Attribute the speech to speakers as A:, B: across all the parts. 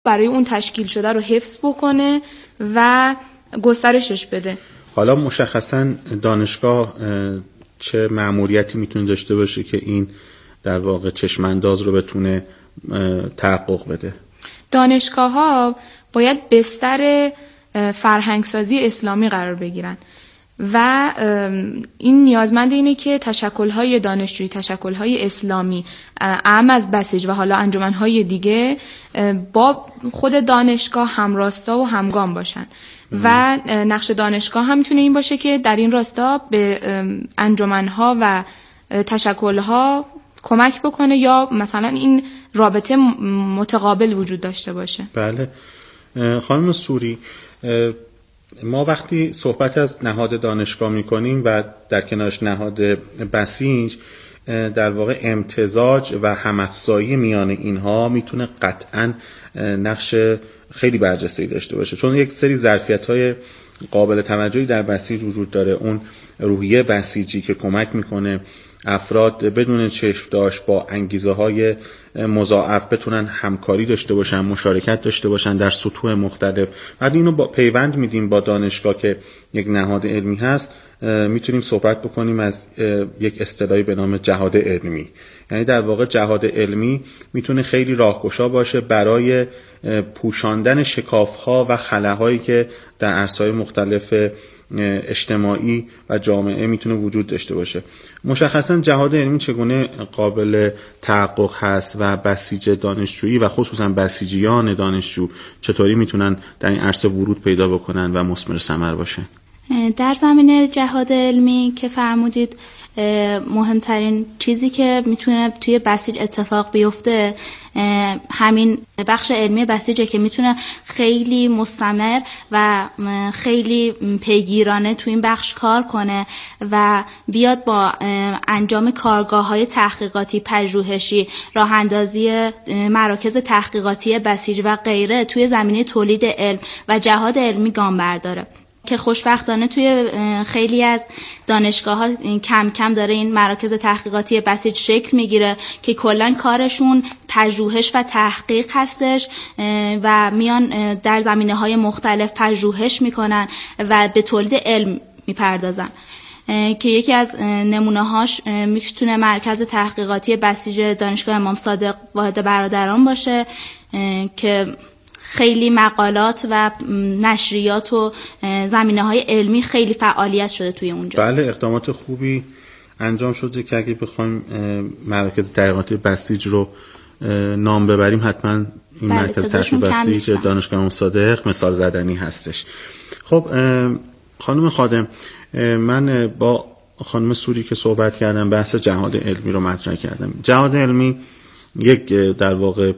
A: برای اون تشکیل شده رو حفظ بکنه و گسترشش بده.
B: حالا مشخصاً دانشگاه چه مأموریتی میتونه داشته باشه که این در واقع چشمانداز رو بتونه تحقق بده؟
A: دانشگاه‌ها باید بستر فرهنگسازی اسلامی قرار بگیرن و این نیازمند اینه که تشکل‌های دانشجویی، تشکل‌های اسلامی اعم از بسیج و حالا انجمن‌های دیگه با خود دانشگاه همراستا و همگام باشن و نقش دانشگاه هم میتونه این باشه که در این راستا به انجمن‌ها و تشکل‌ها کمک بکنه یا مثلا این رابطه متقابل وجود داشته باشه.
B: بله. خانم سوری، ما وقتی صحبت از نهاد دانشگاه میکنیم و در کنارش نهاد بسیج، در واقع امتزاج و همافزایی میان اینها میتونه قطعاً نقش خیلی برجسته‌ای داشته باشه، چون یک سری ظرفیت‌های قابل توجهی در بسیج وجود داره. اون روحیه بسیجی که کمک میکنه افراد بدون چشم داشت با انگیزه‌های مضاعف بتونن همکاری داشته باشن، مشارکت داشته باشن در سطوح مختلف. بعد اینو با پیوند میدیم با دانشگاه که یک نهاد علمی هست، میتونیم صحبت بکنیم از یک اصطلاحی به نام جهاد علمی. یعنی در واقع جهاد علمی میتونه خیلی راهگشا باشه برای پوشاندن شکاف‌ها و خلاهایی که در عرصه‌های مختلف اجتماعی و جامعه میتونه وجود داشته باشه. مشخصا جهاد علمی چگونه قابل تحقق هست و بسیج دانشجویی و خصوصا بسیجیان دانشجو چطوری میتونن در این عرصه ورود پیدا بکنن و مثمر ثمر باشن؟
C: در زمینه جهاد علمی که فرمودید، مهمترین چیزی که میتونه توی بسیج اتفاق بیفته همین بخش علمی بسیجه که میتونه خیلی مستمر و خیلی پیگیرانه توی این بخش کار کنه و بیاد با انجام کارگاه‌های تحقیقاتی، پژوهشی، راه اندازی مراکز تحقیقاتی بسیج و غیره توی زمینه تولید علم و جهاد علمی گام برداره که خوشبختانه توی خیلی از دانشگاه‌ها کم کم داره این مراکز تحقیقاتی بسیج شکل میگیره که کلاً کارشون پژوهش و تحقیق هستش و میان در زمینه‌های مختلف پژوهش میکنن و به تولید علم میپردازن که یکی از نمونه‌هاش میتونه مرکز تحقیقاتی بسیج دانشگاه امام صادق واحد برادران باشه که خیلی مقالات و نشریات و زمینه‌های علمی خیلی فعالیت شده توی اونجا.
B: بله، اقدامات خوبی انجام شده که اگه بخوایم مراکز تحقیقاتی بسیج رو نام ببریم حتما این مرکز تحقیقاتی بسیج دانشگاه امام صادق مثال زدنی هستش. خب خانم خادم، من با خانم سوری که صحبت کردم بحث جهاد علمی رو مطرح کردم. جهاد علمی یک در واقع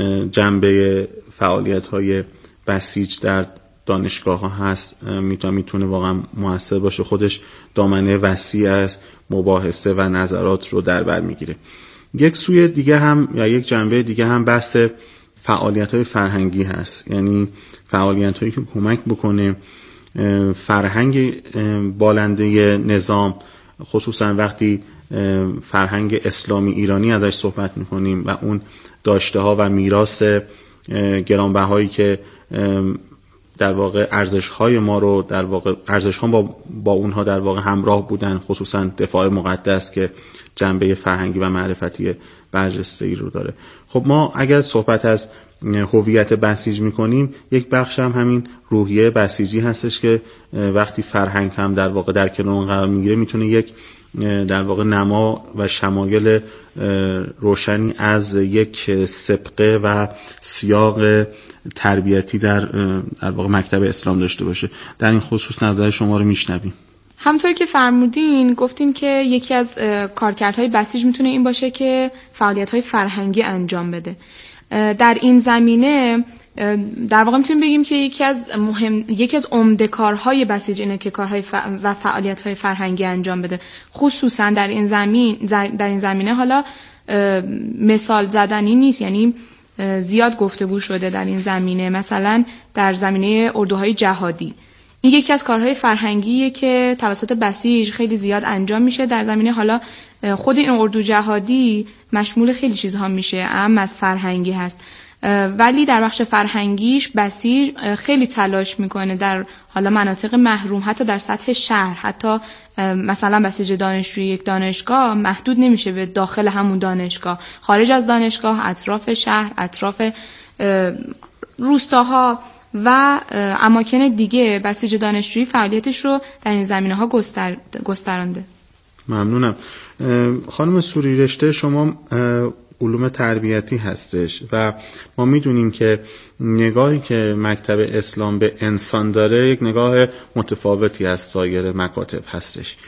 B: جنبه فعالیت‌های بسیج در دانشگاه‌ها هست، میتونه واقعا موثر باشه. خودش دامنه وسیع از مباحثه و نظرات رو در بر میگیره. یک سوی دیگه هم یا یک جنبه دیگه هم بحث فعالیت‌های فرهنگی هست، یعنی فعالیت‌هایی که کمک بکنه فرهنگ بالنده نظام، خصوصا وقتی فرهنگ اسلامی ایرانی ازش صحبت میکنیم و اون داشته ها و میراث گرانبهایی که در واقع ارزش های ما رو در واقع ارزش ها با اونها در واقع همراه بودن، خصوصا دفاع مقدس که جنبه فرهنگی و معرفتی برجسته‌ای رو داره. خب ما اگر صحبت از هویت بسیج میکنیم، یک بخش هم همین روحیه بسیجی هستش که وقتی فرهنگ هم در واقع در کنار قرار میگیره میتونه یک در واقع نما و شمایل روشنی از یک سبقه و سیاق تربیتی در واقع مکتب اسلام داشته باشه. در این خصوص نظر شما رو میشنویم.
A: همطور که فرمودین گفتین که یکی از کارکردهای بسیج میتونه این باشه که فعالیت‌های فرهنگی انجام بده. در این زمینه در واقع میتونیم بگیم که یکی از عمده کارهای بسیج اینه که کارهای و فعالیت‌های فرهنگی انجام بده. خصوصا در این زمینه حالا مثال زدنی نیست، یعنی زیاد گفتگو شده در این زمینه. مثلا در زمینه اردوهای جهادی، این یکی از کارهای فرهنگیه که توسط بسیج خیلی زیاد انجام میشه. در زمینه حالا خود این اردو جهادی مشمول خیلی چیزها میشه، اما از فرهنگی هست ولی در بخش فرهنگیش بسیج خیلی تلاش میکنه در حالا مناطق محروم، حتی در سطح شهر، حتی مثلا بسیج دانشجوی یک دانشگاه محدود نمیشه به داخل همون دانشگاه، خارج از دانشگاه، اطراف شهر، اطراف روستاها و اماکن دیگه بسیج دانشجویی فعالیتش رو در این زمینه‌ها گسترانده.
B: ممنونم. خانم سوری، رشته شما علوم تربیتی هستش و ما میدونیم که نگاهی که مکتب اسلام به انسان داره یک نگاه متفاوتی از سایر مکاتب هستش.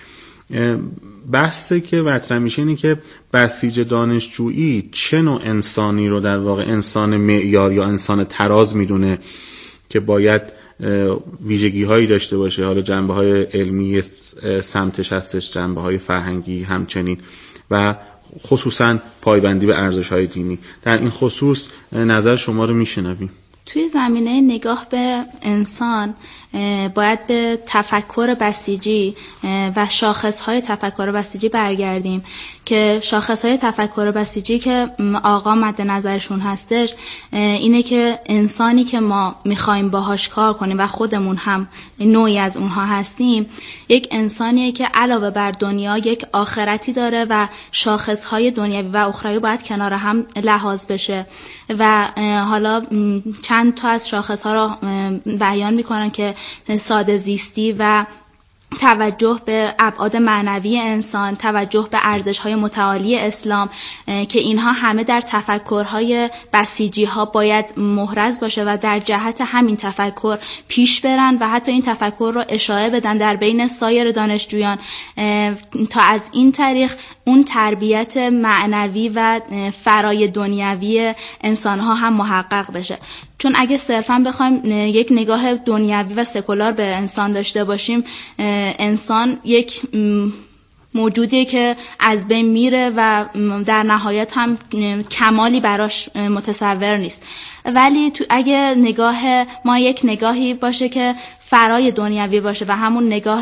B: بحثی که مطرح میشه اینه که بسیج دانشجویی چه نوع انسانی رو در واقع انسان معیار یا انسان تراز میدونه که باید ویژگی هایی داشته باشه، حالا جنبه های علمی سمتش هستش، جنبه های فرهنگی همچنین، و خصوصا پایبندی به ارزش های دینی. در این خصوص نظر شما رو میشنویم.
C: توی زمینه نگاه به انسان باید به تفکر بسیجی و شاخصهای تفکر بسیجی برگردیم که شاخصهای تفکر بسیجی که آقا مد نظرشون هستش اینه که انسانی که ما میخوایم باهاش کار کنیم و خودمون هم نوعی از اونها هستیم، یک انسانیه که علاوه بر دنیا یک آخرتی داره و شاخصهای دنیوی و اخروی باید کنار هم لحاظ بشه. و حالا چند تا از شاخصها رو بیان میکنن که ساده زیستی و توجه به ابعاد معنوی انسان، توجه به ارزش‌های متعالی اسلام، که اینها همه در تفکرهای بسیجی‌ها باید محرز باشه و در جهت همین تفکر پیش برن و حتی این تفکر رو اشاعه بدن در بین سایر دانشجویان تا از این طریق اون تربیت معنوی و فرای دنیوی انسان‌ها هم محقق بشه. چون اگه صرفاً بخوایم یک نگاه دنیوی و سکولار به انسان داشته باشیم، انسان یک موجودیه که از بین میره و در نهایت هم کمالی براش متصور نیست. ولی اگه نگاه ما یک نگاهی باشه که فرای دنیوی باشه و همون نگاه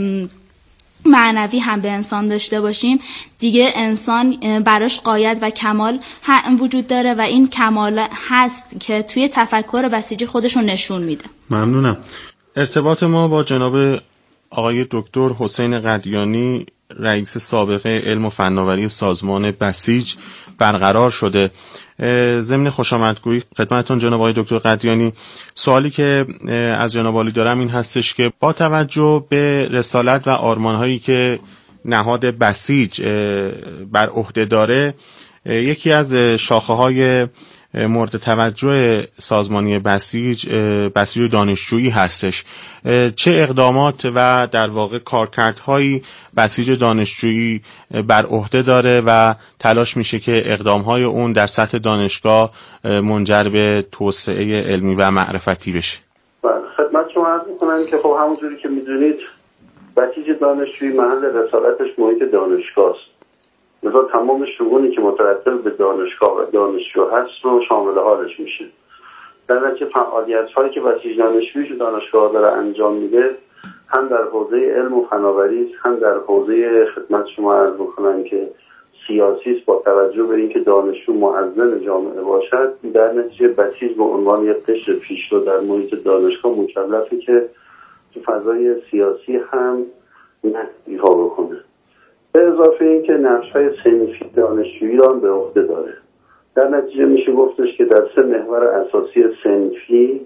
C: معنوی هم به انسان داشته باشیم، دیگه انسان براش غایت و کمال وجود داره و این کمال هست که توی تفکر بسیجی خودشون نشون میده.
B: ممنونم. ارتباط ما با جناب آقای دکتر حسین قدیانی، رئیس سابق علم و فناوری سازمان بسیج برقرار شده. ضمن خوشامدگویی خدمتتون جناب آقای دکتر قدیانی، سوالی که از جناب عالی دارم این هستش که با توجه به رسالت و آرمان‌هایی که نهاد بسیج بر عهده داره، یکی از شاخه‌های مورد توجه سازمانی بسیج دانشجویی هستش. چه اقدامات و در واقع کارکردهایی بسیج دانشجویی بر عهده داره و تلاش میشه که اقدامهای اون در سطح دانشگاه منجر به توسعه علمی و معرفتی بشه؟
D: خدمت شما عرض میکنم که خب همونجوری که میدونید بسیج دانشجویی محل رسالتش محیط دانشگاه است. مثلا تمام شئونی که مترتب به دانشگاه و دانشجو هست رو شامل حالش میشه. در نتیجه فعالیت‌هایی که بسیج دانشجویی تو دانشگاه داره انجام میده، هم در حوزه علم و فناوری، هم در حوزه خدمت شما عرض میکنم که سیاسی است، با توجه به اینکه دانشجو معزز جامعه باشد. در نتیجه بسیج به عنوان یک قشر پیشرو در محیط دانشگاه مکلفه که تو فضای سیاسی هم ایفا بکنه. به اضافه این که نقش‌های صنفی دانشجویی را به عهده داره. در نتیجه میشه گفتش که در 3 محور اساسی صنفی،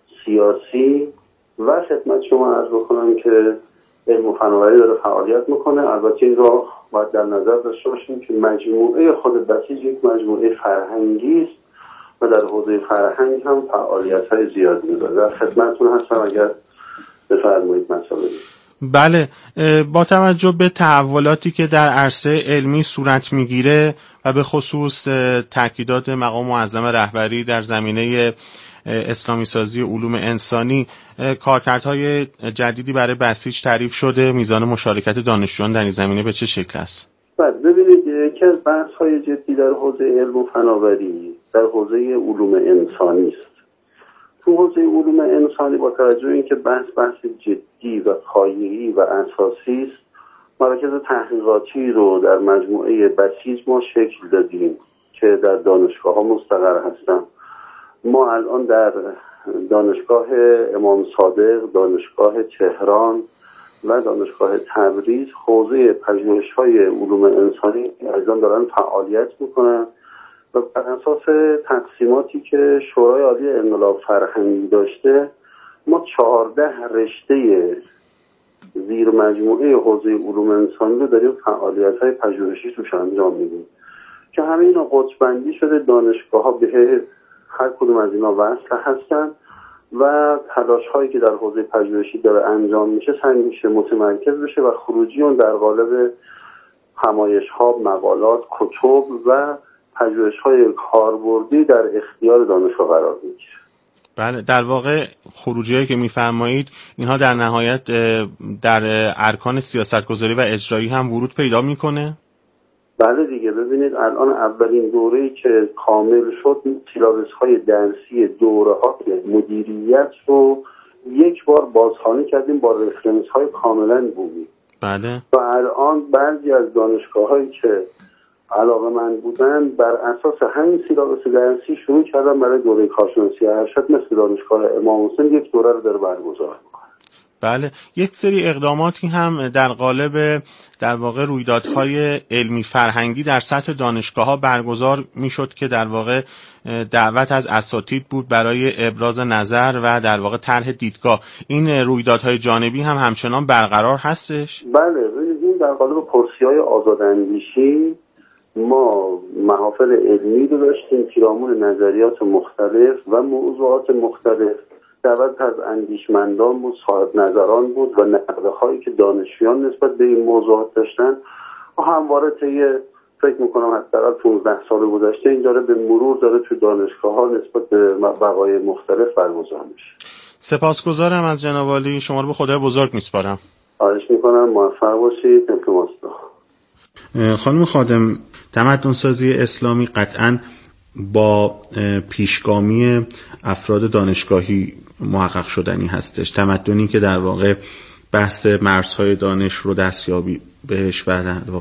D: سیاسی و خدمت شما عرض بکنم که علم و فناوری داره فعالیت میکنه. البته این را باید در نظر داشته باشیم که مجموعه خود بسیج یک مجموعه فرهنگی است و در حوزه فرهنگ هم فعالیت‌های زیادی داره. در خدمتتون هستم اگر بفرمایید مسائل.
B: بله، با توجه به تحولاتی که در عرصه علمی صورت میگیره و به خصوص تاکیدات مقام معظم رهبری در زمینه اسلامی سازی علوم انسانی، کارکردهای جدیدی برای بسیج تعریف شده. میزان مشارکت دانشجویان در این زمینه به چه شکل است؟
D: ببینید، یکی از بحث‌های جدی در حوزه علم و فناوری در حوزه علوم انسانی است. تو حوزه علوم انسانی با توجه اینکه بحث جدی و پایه‌ای و اساسی است، مراکز تحقیقاتی رو در مجموعه بسیج ما شکل دادیم که در دانشگاه‌ها مستقر هستن ما الان در دانشگاه امام صادق، دانشگاه تهران و دانشگاه تبریز حوزه پژوهش‌های علوم انسانی ایضا دارن فعالیت میکنن و بر اساس تقسیماتی که شورای عالی انقلاب فرهنگی داشته ما 14 رشته زیر مجموعه حوزه علوم انسانی رو داریم فعالیت‌های پژوهشی توش انجام میدیم که همه اینا قطب‌بندی شده، دانشگاه‌ها به هر کدوم از اینا وصل هستن و تلاش‌هایی که در حوزه پژوهشی داره انجام میشه سعی میشه متمرکز بشه و خروجی اون در قالب همایش‌ها، مقالات، کتب و پژوهش‌های کاربردی در اختیار دانشگاه قرار میگیره.
B: بله، در واقع خروجی‌هایی که می‌فرمایید اینها در نهایت در ارکان سیاست‌گذاری و اجرایی هم ورود پیدا می‌کنه؟
D: بله دیگه، ببینید الان اولین دوره‌ای که کامل شد سیلابس‌های درسی دوره‌های مدیریت رو یک بار بازخوانی کردیم با رفرنس‌های کاملاً بومی.
B: بله.
D: و الان بعضی از دانشگاه‌هایی که علاقه‌مند بودن بر اساس همین سیلابس درسی شروع کردن برای دوره کارشناسی ارشد مثل دانشگاه امام حسین یک دوره رو داره برگزار می‌کنه.
B: بله، یک سری اقداماتی هم در قالب در واقع رویدادهای علمی فرهنگی در سطح دانشگاه‌ها برگزار میشد که در واقع دعوت از اساتید بود برای ابراز نظر و در واقع طرح دیدگاه. این رویدادهای جانبی هم همچنان برقرار هستش؟
D: بله، ببینید در قالب پرسی‌های آزاداندیشی ما محافل علمی رو داشتیم، پیرامون نظریات مختلف و موضوعات مختلف. دعوت از اندیشمندان بود، صاحب نظران بود و نقده‌هایی که دانشجویان نسبت به این موضوعات داشتن و همواره فکر میکنم حداقل 15 سال گذشته این داره به مرور داره تو دانشگاه‌ها نسبت به وقایع مختلف برگزار میشه.
B: سپاسگزارم از جناب عالی، شما رو به خدای بزرگ میسپارم.
D: خواهش میکنم، موفق باشید.
B: خانم خادم، تمدن‌سازی اسلامی قطعاً با پیشگامی افراد دانشگاهی محقق شدنی هستش. تمدنی که در واقع بحث مرزهای دانش رو دستیابی بهش و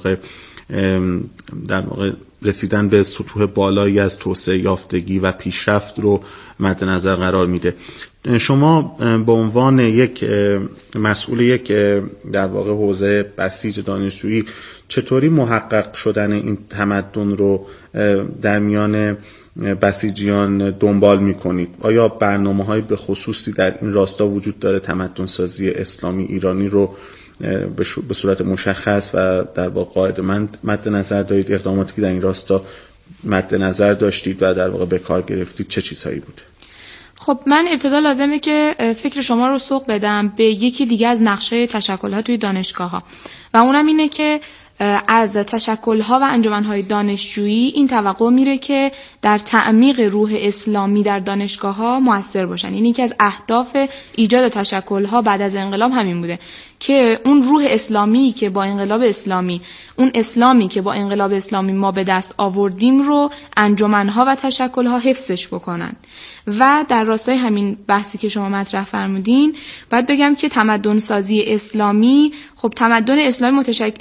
B: در واقع رسیدن به سطوح بالایی از توسعه یافتگی و پیشرفت رو مد نظر قرار میده. شما به عنوان یک مسئول یک در واقع حوزه بسیج دانشجویی چطوری محقق شدن این تمدن رو در میان بسیجیان دنبال میکنید؟ آیا برنامه‌های به خصوصی در این راستا وجود داره تمدن سازی اسلامی ایرانی رو به صورت مشخص و در واقع قاعده‌مند مد نظر دارید؟ اقداماتی که در این راستا مد نظر داشتید و در واقع به کار گرفتید چه چیزهایی بود؟
A: خب من ابتدا لازمه که فکر شما رو سوق بدم به یکی دیگه از نقشه تشکل‌ها توی دانشگاه‌ها و اونم اینه که از تشکل‌ها و انجمن‌های دانشجویی این توقع میره که در تعمیق روح اسلامی در دانشگاه‌ها مؤثر باشن. یعنی یکی از اهداف ایجاد تشکل‌ها بعد از انقلاب همین بوده که اون روح اسلامی که با انقلاب اسلامی، اون اسلامی که با انقلاب اسلامی ما به دست آوردیم رو انجمن‌ها و تشکل‌ها حفظش بکنن. و در راستای همین بحثی که شما مطرح فرمودین باید بگم که تمدن سازی اسلامی، خب تمدن اسلامی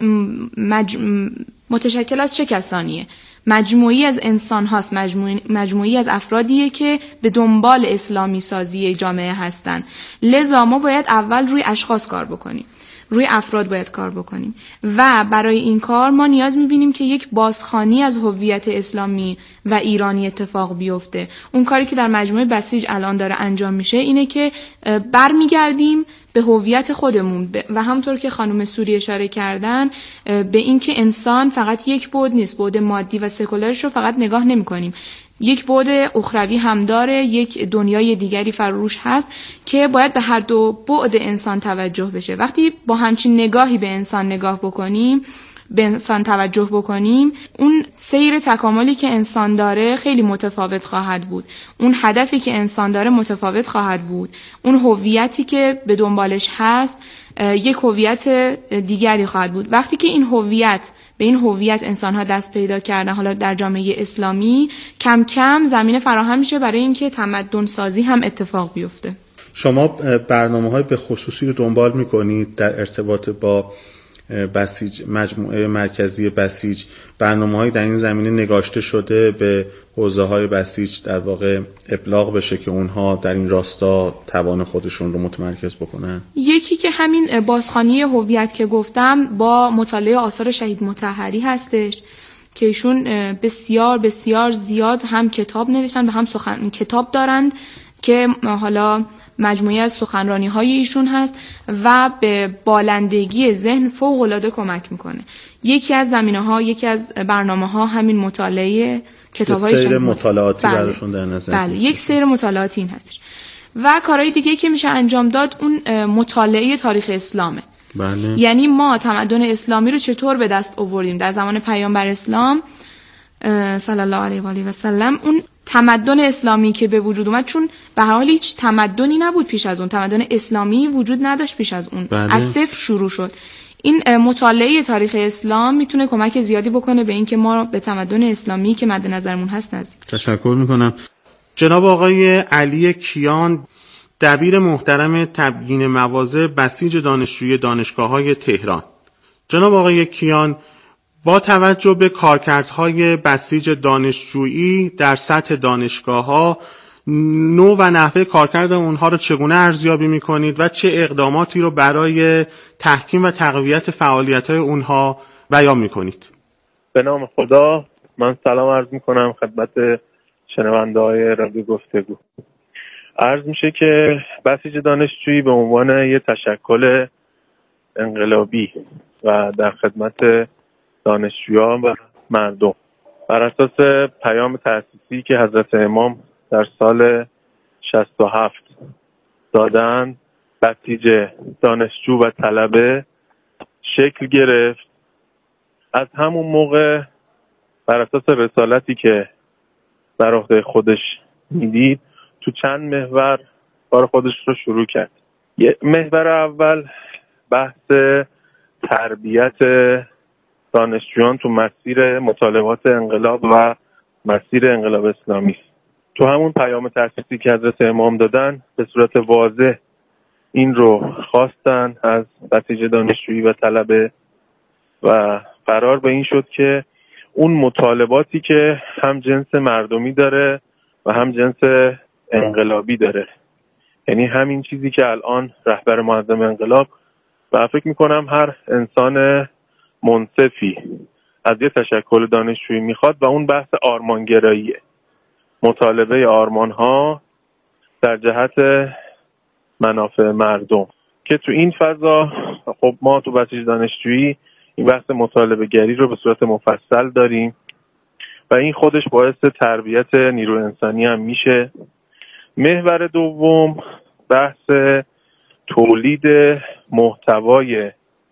A: متشکل از چه کسانیه؟ مجموعی از انسان هاست، مجموعی از افرادیه که به دنبال اسلامی سازی جامعه هستن. لذا ما باید اول روی اشخاص کار بکنیم، روی افراد باید کار بکنیم و برای این کار ما نیاز می‌بینیم که یک بازخوانی از هویت اسلامی و ایرانی اتفاق بیفته. اون کاری که در مجموعه بسیج الان داره انجام میشه اینه که برمیگردیم به هویت خودمون و همونطور که خانم سوری اشاره کردن به این که انسان فقط یک بعد نیست، بعد مادی و سکولارش رو فقط نگاه نمی‌کنیم. یک بعد اخروی هم داره، یک دنیای دیگری فروش هست که باید به هر دو بعد انسان توجه بشه. وقتی با همچین نگاهی به انسان نگاه بکنیم، به انسان توجه بکنیم، اون سیر تکاملی که انسان داره خیلی متفاوت خواهد بود. اون هدفی که انسان داره متفاوت خواهد بود. اون هویتی که به دنبالش هست یک هویت دیگری خواهد بود. وقتی که به این هویت انسان‌ها دست پیدا کردن، حالا در جامعه اسلامی کم کم زمینه فراهم میشه برای اینکه تمدن سازی هم اتفاق بیفته.
B: شما برنامه‌های به خصوصی رو دنبال می‌کنید در ارتباط با بسیج، مجموعه مرکزی بسیج، برنامه‌هایی در این زمینه نگاشته شده به حوزه‌های بسیج در واقع ابلاغ بشه که اونها در این راستا توان خودشون رو متمرکز بکنن؟
A: یکی که همین بازخوانی هویت که گفتم با مطالعه آثار شهید مطهری هستش که ایشون بسیار بسیار زیاد هم کتاب نوشتن و هم کتاب دارند که حالا مجموعه از سخنرانی‌های ایشون هست و به بالندگی ذهن فوق‌العاده کمک میکنه. یکی از زمینه‌ها، یکی از برنامه‌ها همین مطالعه کتاب‌های
B: سیر مطالعاتی براشون در نظر.
A: بله، یک سیر مطالعاتی این هستش. و کارهای دیگه که میشه انجام داد اون مطالعه تاریخ اسلامه.
B: بله.
A: یعنی ما تمدن اسلامی رو چطور به دست آوردیم در زمان پیامبر اسلام صلی الله علیه و آله و سلم. اون تمدن اسلامی که به وجود اومد، چون به هر حال هیچ تمدنی نبود پیش از اون، تمدن اسلامی وجود نداشت پیش از اون.
B: بله.
A: از صفر شروع شد. این مطالعه تاریخ اسلام میتونه کمک زیادی بکنه به این که ما به تمدن اسلامی که مد نظرمون هست نزدیک.
B: تشکر میکنم. جناب آقای علی کیان، دبیر محترم تبیین مواضع بسیج دانشجویی دانشگاه‌های تهران. جناب آقای کیان، با توجه به کارکردهای بسیج دانشجویی در سطح دانشگاه‌ها، نوع و نحوه کارکرد اونها رو چگونه ارزیابی می‌کنید و چه اقداماتی رو برای تحکیم و تقویت فعالیت‌های اونها بیان می‌کنید؟
E: به نام خدا، من سلام عرض می‌کنم خدمت شنونده‌های رادیو گفتگو. عرض میشه که بسیج دانشجویی به عنوان یه تشکل انقلابی و در خدمت دانشجویان و مردم بر اساس پیام تأسیسی که حضرت امام در سال 67 دادن، بسیج دانشجو و طلبه شکل گرفت. از همون موقع بر اساس رسالتی که بر عهده خودش میدید تو چند محور کار خودش رو شروع کرد. محور اول بحث تربیت دانشجویان تو مسیر مطالبات انقلاب و مسیر انقلاب اسلامی است. تو همون پیام تأسیسی که حضرت امام دادن به صورت واضح این رو خواستن از بسیج دانشجویی و طلبه و قرار به این شد که اون مطالباتی که هم جنس مردمی داره و هم جنس انقلابی داره، یعنی همین چیزی که الان رهبر معظم انقلاب و فکر میکنم هر انسان منصفی از یه تشکل دانشجویی میخواد و اون بحث آرمانگراییه، مطالبه آرمانها در جهت منافع مردم که تو این فضا خب ما تو بسیج دانشجویی این بحث مطالبه گری رو به صورت مفصل داریم و این خودش باعث تربیت نیروی انسانی هم میشه. محور دوم بحث تولید محتوای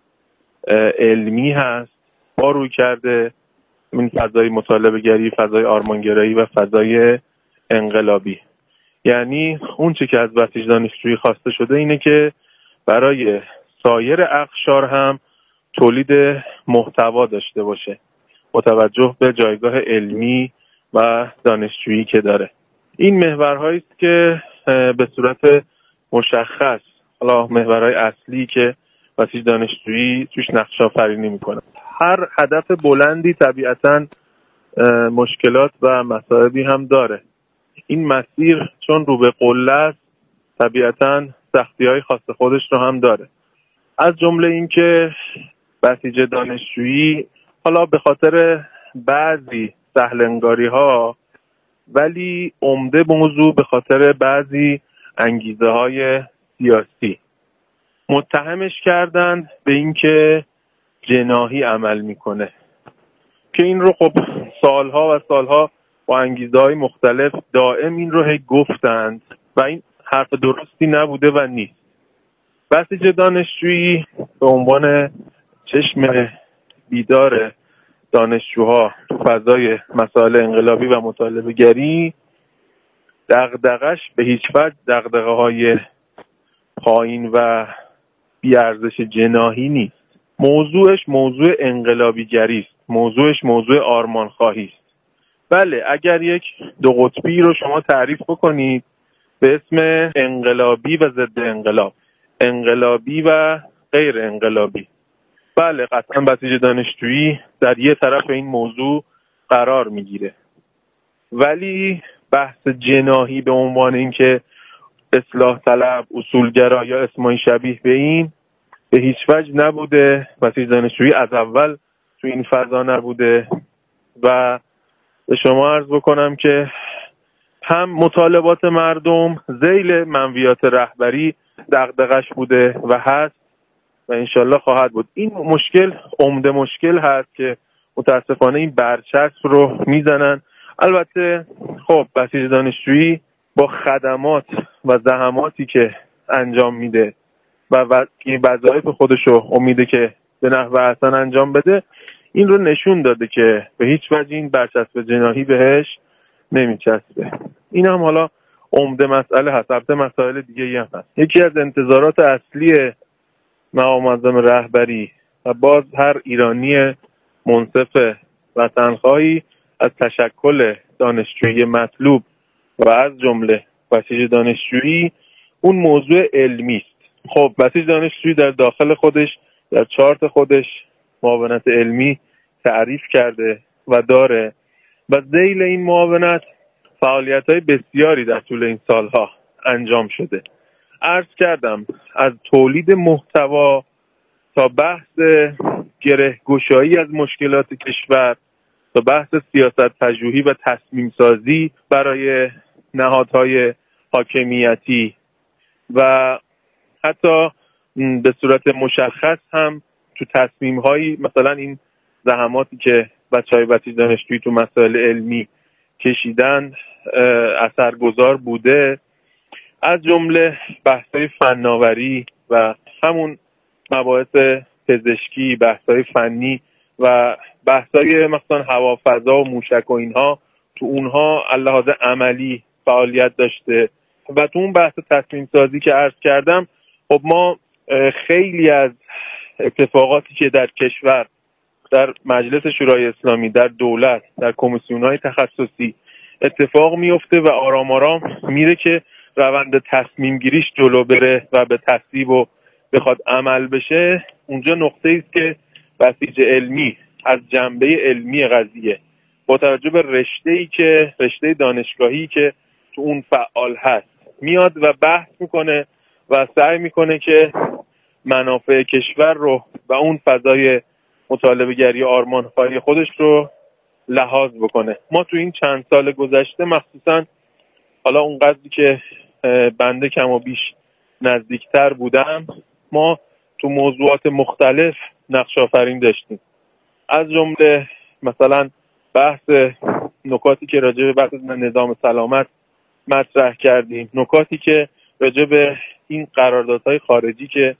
E: علمی هست با روی کرده این فضای مطالبه گری، فضای آرمانگرایی و فضای انقلابی. یعنی اون چه که از بسیج دانشجویی خواسته شده اینه که برای سایر اقشار هم تولید محتوا داشته باشه با توجه به جایگاه علمی و دانشجویی که داره. این محورهایی است که به صورت مشخص، حالا محورهای اصلی که بسیج دانشجویی توش نقش آفرینی میکنه. هر هدف بلندی طبیعتاً مشکلات و مصائبی هم داره. این مسیر چون رو به قله است طبیعتاً سختی‌های خاص خودش رو هم داره. از جمله این که بسیج دانشجویی حالا به خاطر بعضی سهل‌انگاری‌ها ولی عمده موضوع به خاطر بعضی انگیزه‌های سیاسی متهمش کردن به اینکه جناحی عمل میکنه که این رو خب سالها و سالها با انگیزه‌های مختلف دائم این رو گفتند و این حرف درستی نبوده و نیست. بسیج دانشجویی به عنوان چشم بیدار دانشجوها تو فضای مسائل انقلابی و مطالبه گری دغدغش به هیچ وجه دغدغه‌های پایین و بی‌ارزش جناحی نیست. موضوعش موضوع انقلابی گری است. موضوعش موضوع آرمان خواهی است. بله، اگر یک دو قطبی رو شما تعریف بکنید به اسم انقلابی و ضد انقلاب، انقلابی و غیر انقلابی، بله قطعا بسیج دانشجویی در یه طرف این موضوع قرار میگیره، ولی بحث جناحی به عنوان اینکه اصلاح طلب، اصولگرا یا اسمای شبیه به این به هیچ وجه نبوده. بسیج دانشجویی از اول تو این فضا نبوده و به شما عرض بکنم که هم مطالبات مردم ذیل منویات رهبری دغدغش بوده و هست و انشالله خواهد بود. این مشکل عمده مشکل هست که متاسفانه این برچسب رو میزنن. البته خب بسیج دانشجویی با خدمات و زحماتی که انجام میده و وظایف خودش رو امیده که به نحو احسن انجام بده، این رو نشون داده که به هیچ وجه این برچسب جناحی بهش نمیچسبه. این هم حالا عمده مسئله هست. البته مسائل دیگه هم هست. یکی از انتظارات اصلی مقام معظم رهبری و باز هر ایرانی منصف وطنخواهی از تشکل دانشجویی مطلوب و از جمله بسیج دانشجویی اون موضوع علمی است. خب بسیج دانشجویی در داخل خودش در چارت خودش معاونت علمی تعریف کرده و داره و ذیل این معاونت فعالیت‌های بسیاری در طول این سالها انجام شده. عرض کردم از تولید محتوا تا بحث گره‌گشایی از مشکلات کشور تا بحث سیاست پژوهی و تصمیم سازی برای نهادهای حاکمیتی و حتی به صورت مشخص هم تو تصمیم‌هایی مثلا این زحماتی که بچه‌های بسیج دانشجویی تو مسائل علمی کشیدن اثرگذار بوده، از جمله بحث‌های فناوری و همون مباحث پزشکی، بحث‌های فنی و بحث‌های مثلا هوافضا و موشک و اینها تو اونها لحاظ عملی فعالیت داشته و تو اون بحث تصمیم سازی که عرض کردم خب ما خیلی از اتفاقاتی که در کشور در مجلس شورای اسلامی، در دولت، در کمیسیون‌های تخصصی اتفاق میفته و آرام آرام میره که روند تصمیم گیریش جلو بره و به تصویب و بخواد عمل بشه. اونجا نقطه‌ای است که بسیج علمی از جنبه علمی قضیه با توجه به رشته دانشگاهی که تو اون فعال هست میاد و بحث میکنه و سعی میکنه که منافع کشور رو و اون فضای مطالبه گری آرمانخواهی خودش رو لحاظ بکنه. ما تو این چند سال گذشته مخصوصا حالا اون قضیه که بنده کم و بیش نزدیکتر بودم، ما تو موضوعات مختلف نقش آفرین داشتیم. از جمله مثلا بحث نکاتی که راجع به بحث نظام سلامت مطرح کردیم، نکاتی که راجع به این قراردادهای خارجی که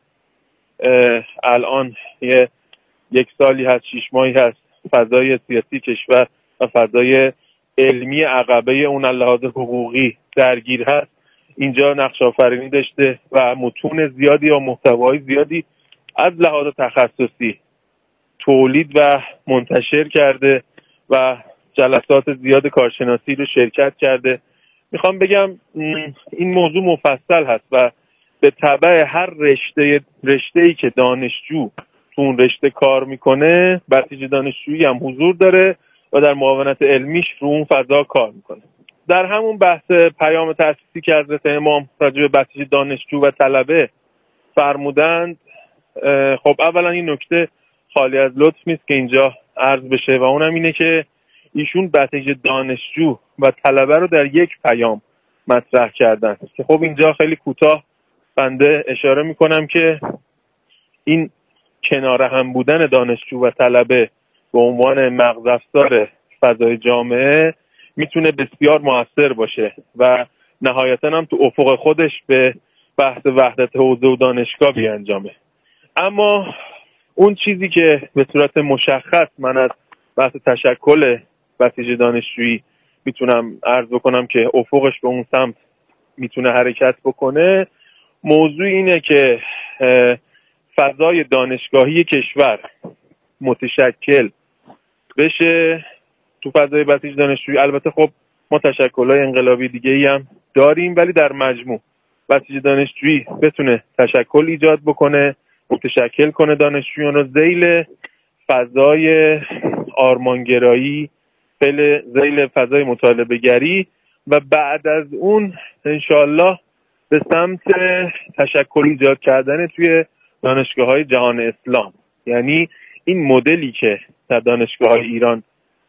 E: الان یک سالی هست، 6 ماهی هست فضای سیاسی کشور و فضای علمی عقبه اون لحاظ حقوقی درگیر هست، اینجا نقش آفرینی داشته و متون زیادی یا محتوای زیادی از لحاظ تخصصی تولید و منتشر کرده و جلسات زیاد کارشناسی رو شرکت کرده. میخوام بگم این موضوع مفصل هست و به تبع هر رشته‌ای که دانشجو تو اون رشته کار میکنه بسیج دانشجویی هم حضور داره و در معاونت علمیش رو اون فضا کار میکنه. در همون بحث پیام تأسیسی که حضرت امام راجع به بسیج دانشجو و طلبه فرمودند، خب اولا این نکته خالی از لطف نیست که اینجا عرض بشه و اونم اینه که ایشون بسیج دانشجو و طلبه رو در یک پیام مطرح کردن که خب اینجا خیلی کوتاه بنده اشاره میکنم که این کنار هم بودن دانشجو و طلبه به عنوان مغز افزار فضای جامعه میتونه بسیار مؤثر باشه و نهایتاً هم تو افق خودش به بحث وحدت حوزه و دانشگاه بیانجامه. اما اون چیزی که به صورت مشخص من از بحث تشکل بسیج دانشجویی میتونم عرض بکنم که افقش به اون سمت میتونه حرکت بکنه، موضوع اینه که فضای دانشگاهی کشور متشکل بشه تو فضای بسیج دانشجویی. البته خب ما تشکل‌های انقلابی دیگه‌ای هم داریم، ولی در مجموع بسیج دانشجویی بتونه تشکل ایجاد بکنه متشکل کنه دانشجویان رو ذیل فضای آرمانگرایی، ذیل فضای مطالبه گری و بعد از اون انشالله به سمت تشکل ایجاد کردن توی دانشگاه‌های جهان اسلام. یعنی این مدلی که در دانشگاه‌های ایران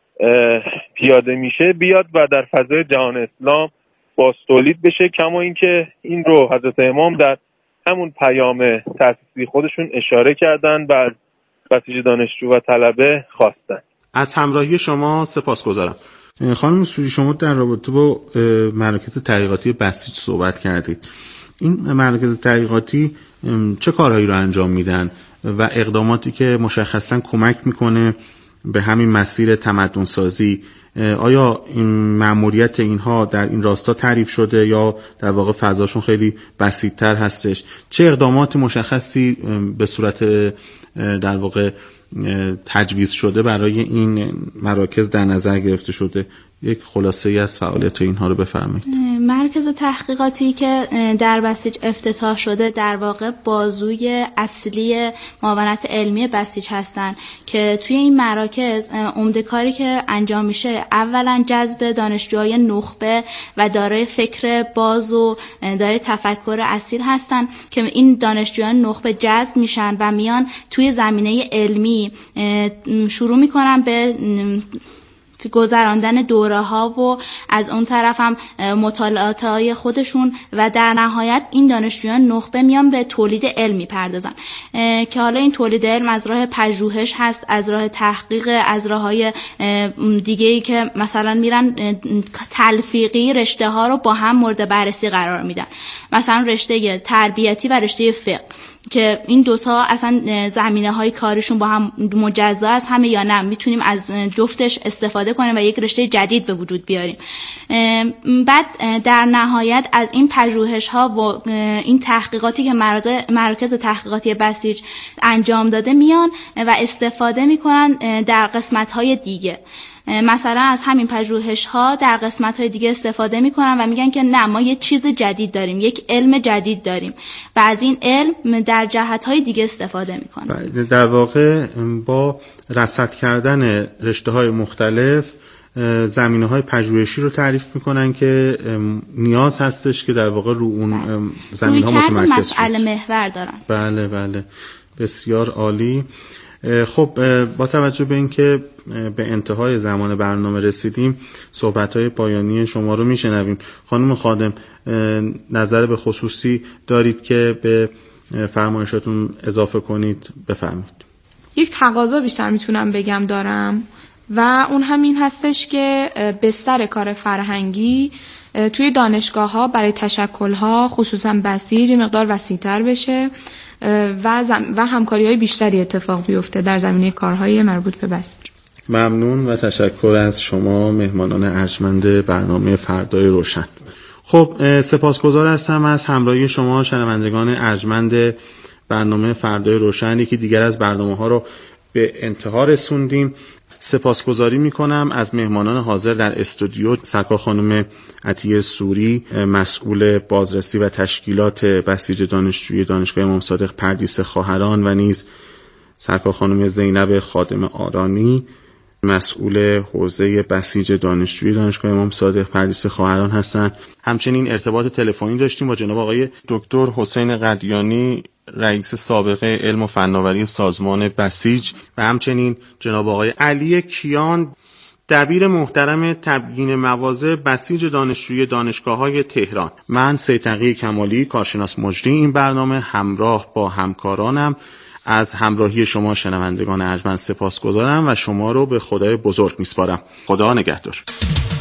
E: پیاده میشه بیاد و در فضای جهان اسلام باز تولید بشه، کما اینکه این رو حضرت امام در همون پیام تأسیسی خودشون اشاره کردن و از بسیج دانشجو و طلبه خواستن.
B: از همراهی شما سپاسگزارم. خانم سوری، شما در رابطه با مراکز تحقیقاتی بسیج صحبت کردید. این مراکز تحقیقاتی چه کارهایی رو انجام میدن و اقداماتی که مشخصاً کمک میکنه به همین مسیر تمدن سازی، آیا این مأموریت اینها در این راستا تعریف شده یا در واقع فضاشون خیلی بسیط‌تر هستش؟ چه اقدامات مشخصی به صورت در واقع تجویز شده برای این مراکز در نظر گرفته شده؟ یک خلاصه ای از فعالیت اینها رو بفرمایید.
C: مرکز تحقیقاتی که در بسیج افتتاح شده در واقع بازوی اصلی معاونت علمی بسیج هستن که توی این مراکز عمده کاری که انجام میشه اولا جذب دانشجوهای نخبه و دارای فکر باز و دارای تفکر اصیل هستن که این دانشجویان نخبه جذب میشن و میان توی زمینه علمی شروع میکنن به گذراندن دوره ها و از اون طرف هم مطالعات های خودشون و در نهایت این دانشجویان نخبه میان به تولید علم میپردازن که حالا این تولید علم از راه پژوهش هست، از راه تحقیق، از راه های دیگه‌ای که مثلا میرن تلفیقی رشته ها رو با هم مورد بررسی قرار میدن، مثلا رشته تربیتی و رشته فقه که این دوتا اصلا زمینه های کارشون با هم مجزا از همه یا نه میتونیم از جفتش استفاده کنیم و یک رشته جدید به وجود بیاریم. بعد در نهایت از این پژوهش ها و این تحقیقاتی که مراکز تحقیقاتی بسیج انجام داده میان و استفاده میکنن در قسمت های دیگه. مثلا از همین پژوهش ها در قسمت های دیگه استفاده میکنن و میگن که نه، ما یه چیز جدید داریم، یک علم جدید داریم و از این علم در جهت های دیگه استفاده میکنن.
B: در واقع با رصد کردن رشته های مختلف زمینه های پژوهشی رو تعریف میکنن که نیاز هستش که در واقع رو اون زمینه ها متمرکز شد.
C: مسئله محور دارن.
B: بله بله، بسیار عالی. خب با توجه به اینکه به انتهای زمان برنامه رسیدیم، صحبت‌های پایانی شما رو میشنویم. خانم خادم، نظر به خصوصی دارید که به فرمایشاتون اضافه کنید؟ بفرمایید.
A: یک تقاضا بیشتر میتونم بگم دارم و اون هم این هستش که بستر کار فرهنگی توی دانشگاه‌ها برای تشکل‌ها خصوصا بسیج مقدار وسیع‌تر بشه و همکاری‌های بیشتری اتفاق بیفته در زمینه کارهای مربوط به بسیج.
B: ممنون و تشکر از شما مهمانان ارجمند برنامه فردای روشن. خب سپاسگزار هستم از همراهی شما شنوندگان ارجمند برنامه فردای روشن. یکی دیگر از برنامه‌ها رو به انتها رسوندیم. سپاسگزاری میکنم از مهمانان حاضر در استودیو، سرکار خانم عطیه سوری مسئول بازرسی و تشکیلات بسیج دانشجویی دانشگاه امام صادق پردیس خواهران و نیز سرکار خانم زینب خادم آرانی مسئول حوزه بسیج دانشجویی دانشگاه امام صادق پردیس خواهران هستند. همچنین ارتباط تلفنی داشتیم با جناب آقای دکتر حسین قدیانی رئیس سابق علم و فناوری سازمان بسیج و همچنین جناب آقای علی کیان دبیر محترم تبیین مواضع بسیج دانشجویی دانشگاه‌های تهران. من سیدتقی کمالی کارشناس مجری این برنامه همراه با همکارانم از همراهی شما شنوندگان ارجمند سپاسگزارم و شما رو به خدای بزرگ میسپارم. خدا نگهدار.